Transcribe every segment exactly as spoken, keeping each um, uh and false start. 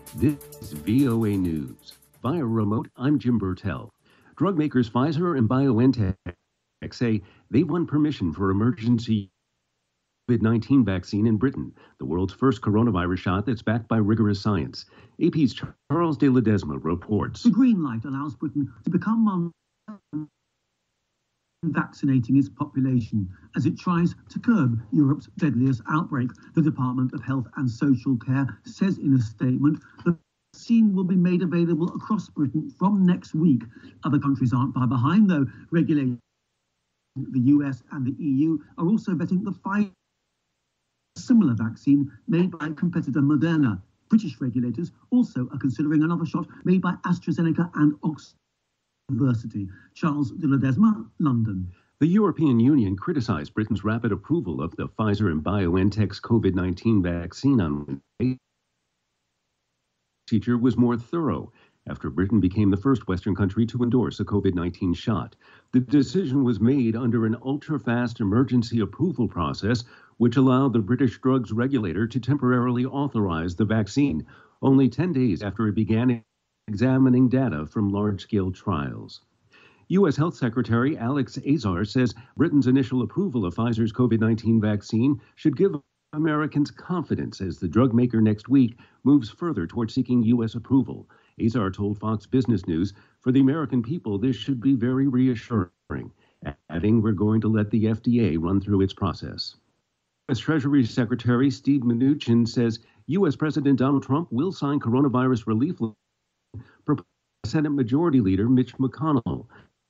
This is V O A News. Via remote, I'm Jim Burtell. Drug makers Pfizer and BioNTech say they've won permission for emergency COVID nineteen vaccine in Britain, the world's first coronavirus shot that's backed by rigorous science. A P's Charles de Ledesma reports. The green light allows Britain to become one vaccinating its population as it tries to curb Europe's deadliest outbreak. The Department of Health and Social Care says in a statement that the vaccine will be made available across Britain from next week. Other countries aren't far behind, though. Regulators in the U S and the E U are also vetting the Pfizer similar vaccine made by competitor Moderna. British regulators also are considering another shot made by AstraZeneca and Oxford University. Charles de Ledesma, London. The European Union criticized Britain's rapid approval of the Pfizer and BioNTech's COVID nineteen vaccine on Wednesday. The procedure was more thorough after Britain became the first Western country to endorse a COVID nineteen shot. The decision was made under an ultra-fast emergency approval process, which allowed the British drugs regulator to temporarily authorize the vaccine, only ten days after it began examining data from large-scale trials. U S Health Secretary Alex Azar says Britain's initial approval of Pfizer's COVID nineteen vaccine should give Americans confidence as the drug maker next week moves further toward seeking U S approval. Azar told Fox Business News, "For the American people, this should be very reassuring," adding, "We're going to let the F D A run through its process." U S Treasury Secretary Steve Mnuchin says U S President Donald Trump will sign coronavirus relief proposed by Senate Majority Leader Mitch McConnell.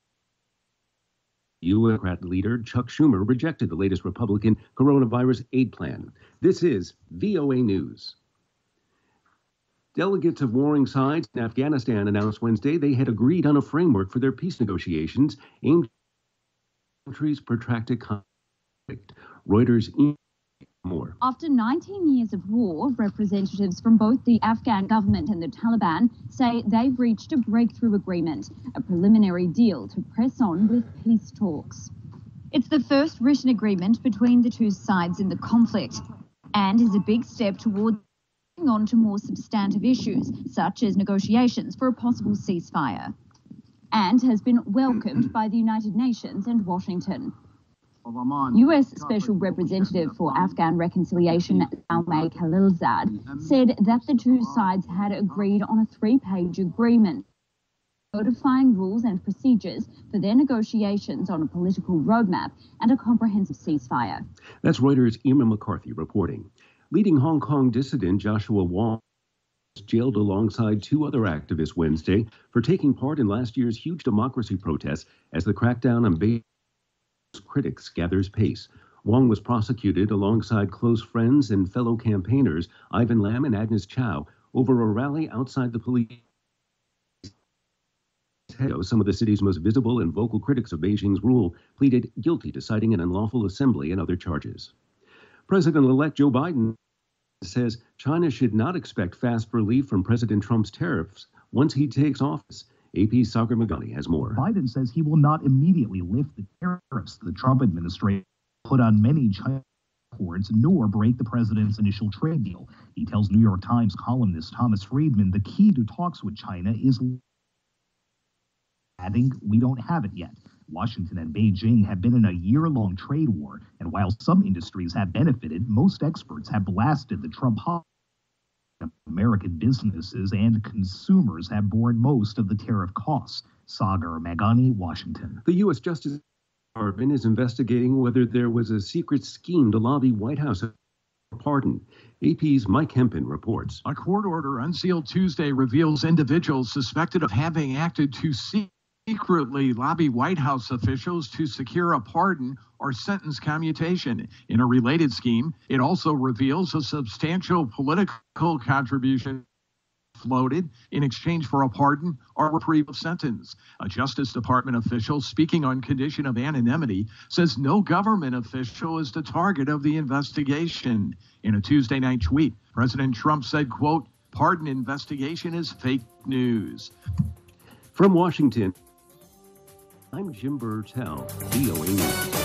U S Democrat leader Chuck Schumer rejected the latest Republican coronavirus aid plan. This is V O A News. Delegates of warring sides in Afghanistan announced Wednesday they had agreed on a framework for their peace negotiations aimed at the country's protracted conflict. Reuters more. After nineteen years of war, representatives from both the Afghan government and the Taliban say they've reached a breakthrough agreement, a preliminary deal to press on with peace talks. It's the first written agreement between the two sides in the conflict and is a big step towards moving on to more substantive issues, such as negotiations for a possible ceasefire, and has been welcomed by the United Nations and Washington. U S Special Representative for Afghan Reconciliation, Zalmay Khalilzad, said that the two sides had agreed on a three-page agreement codifying rules and procedures for their negotiations on a political roadmap and a comprehensive ceasefire. That's Reuters' Emma McCarthy reporting. Leading Hong Kong dissident Joshua Wong was jailed alongside two other activists Wednesday for taking part in last year's huge democracy protests as the crackdown on Beijing critics gathers pace. Wong was prosecuted alongside close friends and fellow campaigners Ivan Lam and Agnes Chow over a rally outside the police. Some of the city's most visible and vocal critics of Beijing's rule pleaded guilty to citing an unlawful assembly and other charges. President-elect Joe Biden says China should not expect fast relief from President Trump's tariffs once he takes office. A P's Sagar Meghani has more. Biden says he will not immediately lift the tariffs the Trump administration put on many Chinese exports, nor break the president's initial trade deal. He tells New York Times columnist Thomas Friedman the key to talks with China is adding, "We don't have it yet." Washington and Beijing have been in a year-long trade war, and while some industries have benefited, most experts have blasted the Trump policy. American businesses and consumers have borne most of the tariff costs. Sagar Meghani, Washington. The U S Justice Department is investigating whether there was a secret scheme to lobby White House for pardon. A P's Mike Hempen reports. A court order unsealed Tuesday reveals individuals suspected of having acted to secretly lobby White House officials to secure a pardon or sentence commutation. In a related scheme, it also reveals a substantial political contribution floated in exchange for a pardon or reprieve of sentence. A Justice Department official speaking on condition of anonymity says no government official is the target of the investigation. In a Tuesday night tweet, President Trump said, quote, "Pardon investigation is fake news." From Washington, I'm Jim Burtell, V O A News.